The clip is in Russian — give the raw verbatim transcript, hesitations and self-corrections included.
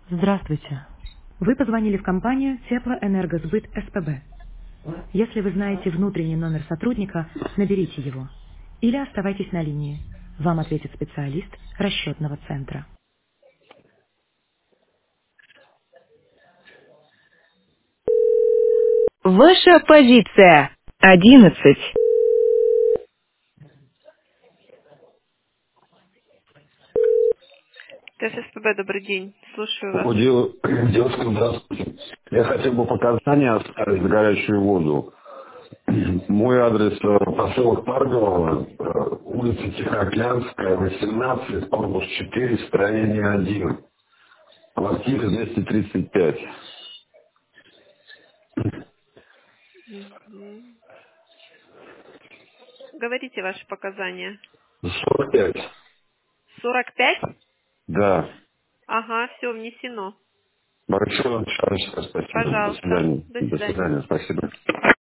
Здравствуйте. Вы позвонили в компанию Теплоэнергосбыт СПБ. Если вы знаете внутренний номер сотрудника, наберите его. Или оставайтесь на линии. Вам ответит специалист расчетного центра. Ваша позиция. Одиннадцать. ТССПБ, добрый день. Слушаю вас. О, дев- Девушка, здравствуйте. Я хотел бы показания оставить за горячую воду. Мой адрес э, поселок Парголово, э, улица Тихоокеанская, восемнадцать, корпус четыре, строение один, квартира двести тридцать пять. Мгм. Говорите ваши показания. сорок пять. сорок пять? Да. Ага, все, внесено. Большое, большое спасибо. До Пожалуйста. свидания. До До свидания. свидания. Спасибо.